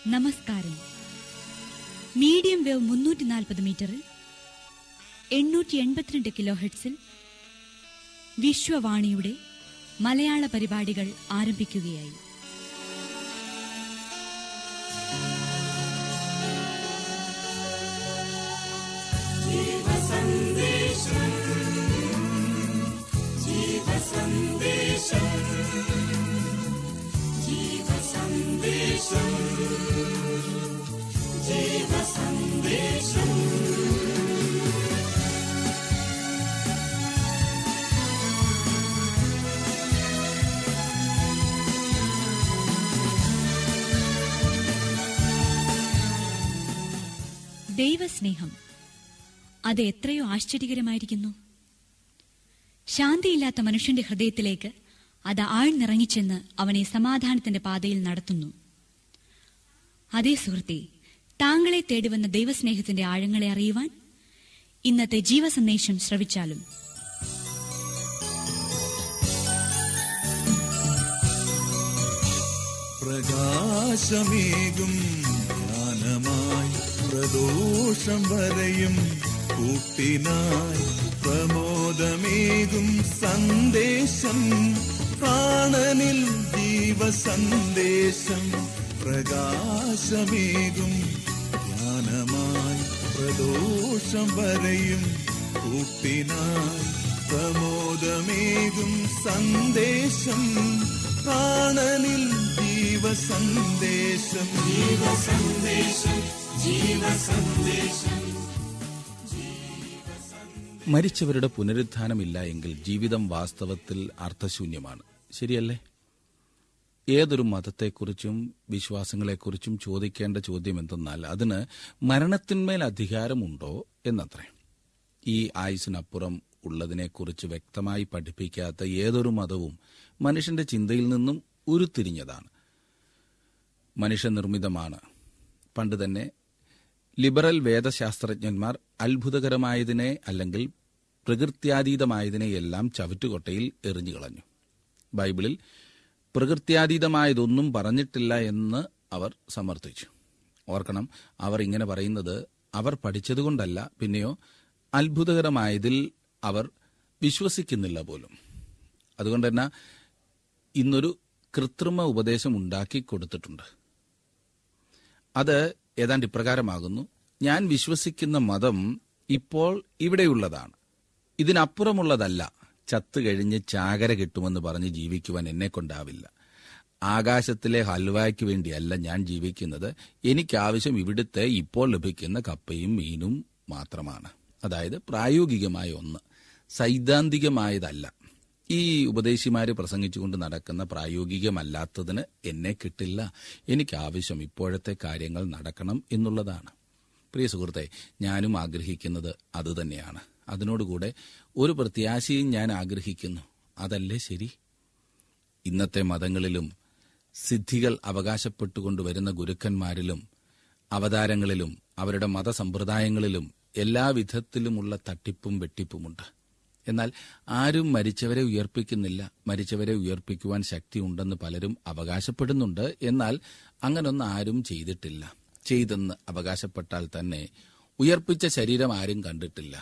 നമസ്കാരം. Medium wave 340 മീറ്ററിൽ 882 kilo ഹെർട്സിൽ വിശ്വവാണിയുടെ മലയാള പരിപാടികൾ ആരംഭിക്കുകയായി. ദൈവസ്നേഹം അത് എത്രയോ ആശ്ചര്യകരമായിരിക്കുന്നു. ശാന്തിയില്ലാത്ത മനുഷ്യന്റെ ഹൃദയത്തിലേക്ക് അത് ആഴ്ന്നിറങ്ങിച്ചെന്ന് അവനെ സമാധാനത്തിന്റെ പാതയിൽ നടത്തുന്നു. അതേ സുഹൃത്തെ, താങ്കളെ തേടിവന്ന ദൈവസ്നേഹത്തിന്റെ ആഴങ്ങളെ അറിയുവാൻ ഇന്നത്തെ ജീവസന്ദേശം ശ്രവിച്ചാലും. പ്രകാശമേകും ജ്ഞാനമായി പ്രദോഷം വരെയും കൂട്ടിനായി പ്രമോദമേകും സന്ദേശം, പ്രാണനിൽ ജീവസന്ദേശം. പ്രകാശമേകും ജ്ഞാനമായി പ്രദോഷം വരെയും കൂട്ടിനായി പ്രമോദമേകും സന്ദേശം, പ്രാണനിൽ ജീവസന്ദേശം. ജീവസന്ദേശം, ജീവസന്ദേശം. മരിച്ചവരുടെ പുനരുത്ഥാനമില്ല എങ്കിൽ ജീവിതം വാസ്തവത്തിൽ അർത്ഥശൂന്യമാണ്. ശരിയല്ലേ? ഏതൊരു മതത്തെക്കുറിച്ചും വിശ്വാസങ്ങളെക്കുറിച്ചും ചോദിക്കേണ്ട ചോദ്യം എന്തെന്നാൽ അതിന് മരണത്തിന്മേൽ അധികാരമുണ്ടോ എന്നത്രേ. ഈ ആയുസിനപ്പുറം ഉള്ളതിനെക്കുറിച്ച് വ്യക്തമായി പഠിപ്പിക്കാത്ത ഏതൊരു മതവും മനുഷ്യന്റെ ചിന്തയിൽ നിന്നും ഉരുത്തിരിഞ്ഞതാണ്, മനുഷ്യനിർമ്മിതമാണ്. പണ്ട് തന്നെ ലിബറൽ വേദശാസ്ത്രജ്ഞന്മാർ അത്ഭുതകരമായതിനെ അല്ലെങ്കിൽ പ്രകൃത്യാതീതമായതിനെയെല്ലാം ചവറ്റുകൊട്ടയിൽ എറിഞ്ഞുകളഞ്ഞു. ബൈബിളിൽ പ്രകൃത്യാതീതമായതൊന്നും പറഞ്ഞിട്ടില്ല എന്ന് അവർ സമർത്ഥിച്ചു. ഓർക്കണം, അവർ ഇങ്ങനെ പറയുന്നത് അവർ പഠിച്ചതുകൊണ്ടല്ല, പിന്നെയോ അത്ഭുതകരമായതിൽ അവർ വിശ്വസിക്കുന്നില്ല പോലും. അതുകൊണ്ട് തന്നെ ഇന്നൊരു കൃത്രിമ ഉപദേശം ഉണ്ടാക്കി കൊടുത്തിട്ടുണ്ട്. അത് ഏതാണ്ട് ഇപ്രകാരമാകുന്നു: ഞാൻ വിശ്വസിക്കുന്ന മതം ഇപ്പോൾ ഇവിടെയുള്ളതാണ്, ഇതിനപ്പുറമുള്ളതല്ല. ചത്തുകഴിഞ്ഞ് ചാകര കിട്ടുമെന്ന് പറഞ്ഞ് ജീവിക്കുവാൻ എന്നെക്കൊണ്ടാവില്ല. ആകാശത്തിലെ ഹൽവായ്ക്ക് വേണ്ടിയല്ല ഞാൻ ജീവിക്കുന്നത്. എനിക്കാവശ്യം ഇവിടുത്തെ ഇപ്പോൾ ലഭിക്കുന്ന കപ്പയും മീനും മാത്രമാണ്. അതായത് പ്രായോഗികമായ ഒന്ന്, സൈദ്ധാന്തികമായതല്ല. ഈ ഉപദേശിമാര് പ്രസംഗിച്ചുകൊണ്ട് നടക്കുന്ന പ്രായോഗികമല്ലാത്തതിന് എന്നെ കിട്ടില്ല. എനിക്കാവശ്യം ഇപ്പോഴത്തെ കാര്യങ്ങൾ നടക്കണം എന്നുള്ളതാണ്. പ്രിയ സുഹൃത്തെ, ഞാനും ആഗ്രഹിക്കുന്നത് അതുതന്നെയാണ്. അതിനോടുകൂടെ ഒരു പ്രത്യാശയും ഞാൻ ആഗ്രഹിക്കുന്നു. അതല്ലേ ശരി? ഇന്നത്തെ മതങ്ങളിലും സിദ്ധികൾ അവകാശപ്പെട്ടുകൊണ്ടുവരുന്ന ഗുരുക്കന്മാരിലും അവതാരങ്ങളിലും അവരുടെ മതസമ്പ്രദായങ്ങളിലും എല്ലാവിധത്തിലുമുള്ള തട്ടിപ്പും വെട്ടിപ്പുമുണ്ട്. എന്നാൽ ആരും മരിച്ചവരെ ഉയർപ്പിക്കുന്നില്ല. മരിച്ചവരെ ഉയർപ്പിക്കുവാൻ ശക്തിയുണ്ടെന്ന് പലരും അവകാശപ്പെടുന്നുണ്ട്. എന്നാൽ അങ്ങനൊന്നും ആരും ചെയ്തിട്ടില്ല. ചെയ്തെന്ന് അവകാശപ്പെട്ടാൽ തന്നെ ഉയർപ്പിച്ച ശരീരം ആരും കണ്ടിട്ടില്ല.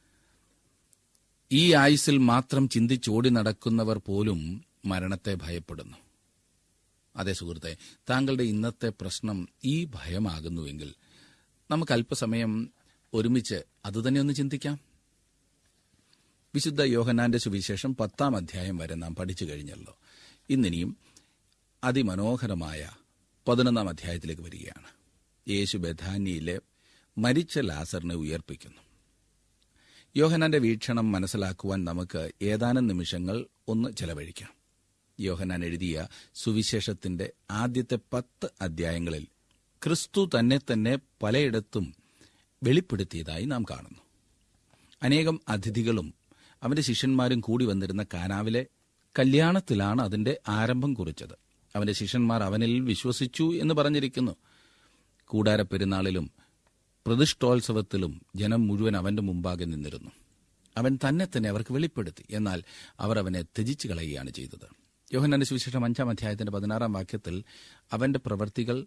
ഈ ആയുസ്സിൽ മാത്രം ചിന്തിച്ചോടി നടക്കുന്നവർ പോലും മരണത്തെ ഭയപ്പെടുന്നു. അതേ സുഹൃത്തെ, താങ്കളുടെ ഇന്നത്തെ പ്രശ്നം ഈ ഭയമാകുന്നുവെങ്കിൽ നമുക്ക് അല്പസമയം ഒരുമിച്ച് അതുതന്നെ ഒന്ന് ചിന്തിക്കാം. വിശുദ്ധ യോഹന്നാന്റെ സുവിശേഷം 10-ാം അധ്യായം വരെ നാം പഠിച്ചു കഴിഞ്ഞല്ലോ. ഇന്നിനിയും അതിമനോഹരമായ 11-ാം അധ്യായത്തിലേക്ക് വരികയാണ്. യേശു ബെഥാനിയിലെ മരിച്ച ലാസറിനെ ഉയർപ്പിക്കുന്നു. യോഹന്നാന്റെ വീക്ഷണം മനസ്സിലാക്കുവാൻ നമുക്ക് ഏതാനും നിമിഷങ്ങൾ ഒന്ന് ചെലവഴിക്കാം. യോഹന്നാൻ എഴുതിയ സുവിശേഷത്തിന്റെ ആദ്യത്തെ 10 അധ്യായങ്ങളിൽ ക്രിസ്തു തന്നെ പലയിടത്തും വെളിപ്പെടുത്തിയതായി നാം കാണുന്നു. അനേകം അതിഥികളും അവന്റെ ശിഷ്യന്മാരും കൂടി വന്നിരുന്ന കാനാവിലെ കല്യാണത്തിലാണ് അതിന്റെ ആരംഭം കുറിച്ചത്. അവന്റെ ശിഷ്യന്മാർ അവനിൽ വിശ്വസിച്ചു എന്ന് പറഞ്ഞിരിക്കുന്നു. കൂടാരപ്പെരുന്നാളിലും പ്രതിഷ്ഠോത്സവത്തിലും ജനം മുഴുവൻ അവന്റെ മുമ്പാകെ നിന്നിരുന്നു. അവൻ തന്നെ അവർക്ക് വെളിപ്പെടുത്തി. എന്നാൽ അവർ അവനെ ത്യജിച്ചു കളയുകയാണ് ചെയ്തത്. യോഹന്നാന്റെ സുവിശേഷം 5-ാം അധ്യായത്തിന്റെ 16-ാം വാക്യത്തിൽ അവന്റെ പ്രവൃത്തികൾ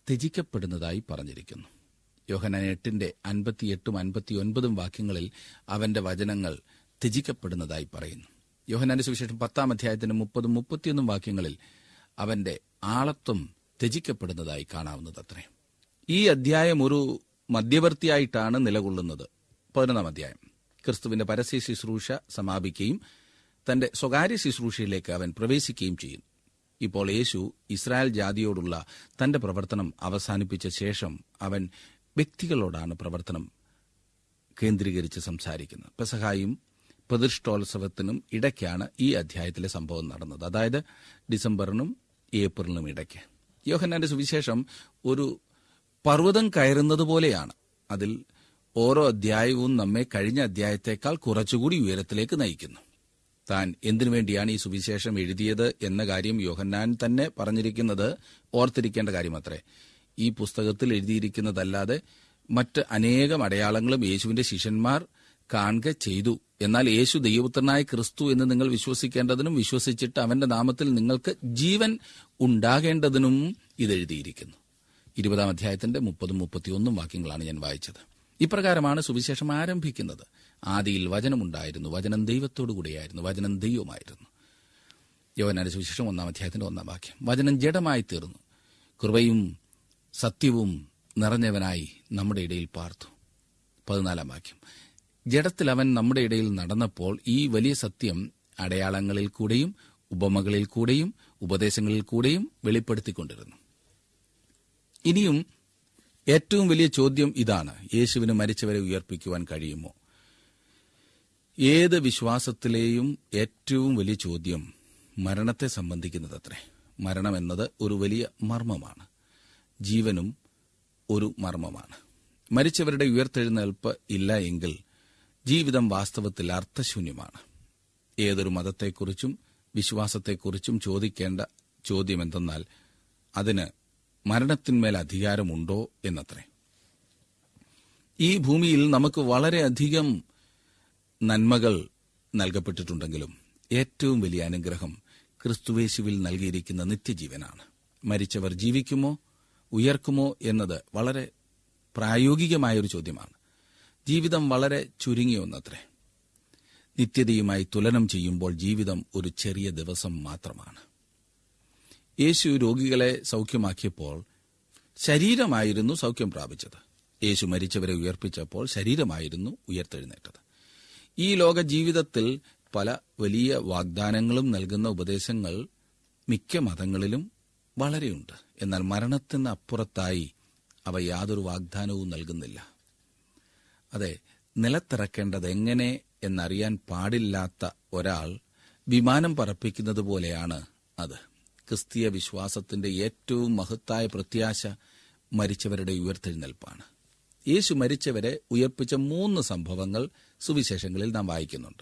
ത്യജിക്കപ്പെടുന്നതായി പറഞ്ഞിരിക്കുന്നു. യോഹന്നാൻ 8:58-59 വാക്യങ്ങളിൽ അവന്റെ വചനങ്ങൾ ത്യജിക്കപ്പെടുന്നതായി പറയുന്നു. യോഹന്നാന്റെ സുവിശേഷം 10-30-31 വാക്യങ്ങളിൽ അവന്റെ ആളത്വം ത്യജിക്കപ്പെടുന്നതായി കാണാവുന്നതത്രേ. ഈ അധ്യായം ഒരു മധ്യവർത്തിയായിട്ടാണ് നിലകൊള്ളുന്നത്. 11 അധ്യായം ക്രിസ്തുവിന്റെ പരസ്യ ശുശ്രൂഷ സമാപിക്കുകയും തന്റെ സ്വകാര്യ ശുശ്രൂഷയിലേക്ക് അവൻ പ്രവേശിക്കുകയും ചെയ്യുന്നു. ഇപ്പോൾ യേശു ഇസ്രായേൽ ജാതിയോടുള്ള തന്റെ പ്രവർത്തനം അവസാനിപ്പിച്ച ശേഷം അവൻ വ്യക്തികളോടാണ് പ്രവർത്തനം കേന്ദ്രീകരിച്ച് സംസാരിക്കുന്നത്. പെസഹായും പ്രതിഷ്ഠോത്സവത്തിനും ഇടയ്ക്കാണ് ഈ അധ്യായത്തിലെ സംഭവം നടന്നത്. അതായത് ഡിസംബറിനും ഏപ്രിലിനും ഇടയ്ക്ക്. യോഹന്നാന്റെ സുവിശേഷം ഒരു പർവ്വതം കയറുന്നത് പോലെയാണ്. അതിൽ ഓരോ അധ്യായവും നമ്മെ കഴിഞ്ഞ അധ്യായത്തേക്കാൾ കുറച്ചുകൂടി ഉയരത്തിലേക്ക് നയിക്കുന്നു. താൻ എന്തിനുവേണ്ടിയാണ് ഈ സുവിശേഷം എഴുതിയത് എന്ന കാര്യം യോഹന്നാൻ തന്നെ പറഞ്ഞിരിക്കുന്നത് ഓർത്തിരിക്കേണ്ട കാര്യമത്രേ. ഈ പുസ്തകത്തിൽ എഴുതിയിരിക്കുന്നതല്ലാതെ മറ്റ് അനേകം അടയാളങ്ങളും യേശുവിന്റെ ശിഷ്യന്മാർ കാണുക ചെയ്തു. എന്നാൽ യേശു ദൈവപുത്രനായ ക്രിസ്തു എന്ന് നിങ്ങൾ വിശ്വസിക്കേണ്ടതിനും വിശ്വസിച്ചിട്ട് അവന്റെ നാമത്തിൽ നിങ്ങൾക്ക് ജീവൻ ഉണ്ടാകേണ്ടതിനും ഇതെഴുതിയിരിക്കുന്നു. 20 അധ്യായത്തിന്റെ 30-31 വാക്യങ്ങളാണ് ഞാൻ വായിച്ചത്. ഇപ്രകാരമാണ് സുവിശേഷം ആരംഭിക്കുന്നത്. ആദിയിൽ വചനമുണ്ടായിരുന്നു, വചനം ദൈവത്തോടുകൂടിയായിരുന്നു, വചനം ദൈവമായിരുന്നു. യോഹന്നാന്റെ സുവിശേഷം 1 അധ്യായത്തിന്റെ 1 വാക്യം. വചനം ജഡമായി തീർന്നു, കൃപയും സത്യവും നിറഞ്ഞവനായി നമ്മുടെ ഇടയിൽ പാർത്തു. 14 വാക്യം. ജഡത്തിൽ അവൻ നമ്മുടെ ഇടയിൽ നടന്നപ്പോൾ ഈ വലിയ സത്യം അടയാളങ്ങളിൽ കൂടെയും ഉപമകളിൽ കൂടെയും ഉപദേശങ്ങളിൽ കൂടെയും വെളിപ്പെടുത്തിക്കൊണ്ടിരുന്നു. ഇനിയും ഏറ്റവും വലിയ ചോദ്യം ഇതാണ്: യേശുവിന് മരിച്ചവരെ ഉയർപ്പിക്കുവാൻ കഴിയുമോ? ഏത് വിശ്വാസത്തിലെയും ഏറ്റവും വലിയ ചോദ്യം മരണത്തെ സംബന്ധിക്കുന്നതത്രേ. മരണം എന്നത് ഒരു വലിയ മർമ്മമാണ്. ജീവനും ഒരു മർമ്മമാണ്. മരിച്ചവരുടെ ഉയർത്തെഴുന്നേൽപ്പ് ഇല്ല എങ്കിൽ ജീവിതം വാസ്തവത്തിൽ അർത്ഥശൂന്യമാണ്. ഏതൊരു മതത്തെക്കുറിച്ചും വിശ്വാസത്തെക്കുറിച്ചും ചോദിക്കേണ്ട ചോദ്യം എന്തെന്നാൽ അതിന് മരണത്തിന്മേൽ അധികാരമുണ്ടോ എന്നത്രേ. ഈ ഭൂമിയിൽ നമുക്ക് വളരെയധികം നന്മകൾ നൽകപ്പെട്ടിട്ടുണ്ടെങ്കിലും ഏറ്റവും വലിയ അനുഗ്രഹം ക്രിസ്തുയേശുവിൽ നൽകിയിരിക്കുന്ന നിത്യജീവനാണ്. മരിച്ചവർ ജീവിക്കുമോ, ഉയർക്കുമോ എന്നത് വളരെ പ്രായോഗികമായൊരു ചോദ്യമാണ്. ജീവിതം വളരെ ചുരുങ്ങിയ ഒന്നത്രേ. നിത്യതയുമായി തുലനം ചെയ്യുമ്പോൾ ജീവിതം ഒരു ചെറിയ ദിവസം മാത്രമാണ്. യേശു രോഗികളെ സൗഖ്യമാക്കിയപ്പോൾ ശരീരമായിരുന്നു സൗഖ്യം പ്രാപിച്ചത്. യേശു മരിച്ചവരെ ഉയർപ്പിച്ചപ്പോൾ ശരീരമായിരുന്നു ഉയർത്തെഴുന്നേറ്റത്. ഈ ലോക ജീവിതത്തിൽ പല വലിയ വാഗ്ദാനങ്ങളും നൽകുന്ന ഉപദേശങ്ങൾ മിക്ക മതങ്ങളിലും വളരെയുണ്ട്. എന്നാൽ മരണത്തിന് അപ്പുറത്തായി അവ യാതൊരു വാഗ്ദാനവും നൽകുന്നില്ല. അതെ, നിലത്തിറക്കേണ്ടത് എങ്ങനെ എന്നറിയാൻ പാടില്ലാത്ത ഒരാൾ വിമാനം പറപ്പിക്കുന്നത് പോലെയാണ് അത്. ക്രിസ്തീയ വിശ്വാസത്തിന്റെ ഏറ്റവും മഹത്തായ പ്രത്യാശ മരിച്ചവരുടെ ഉയർത്തെഴുന്നേൽപ്പാണ്. യേശു മരിച്ചവരെ ഉയർപ്പിച്ച 3 സംഭവങ്ങൾ സുവിശേഷങ്ങളിൽ നാം വായിക്കുന്നുണ്ട്.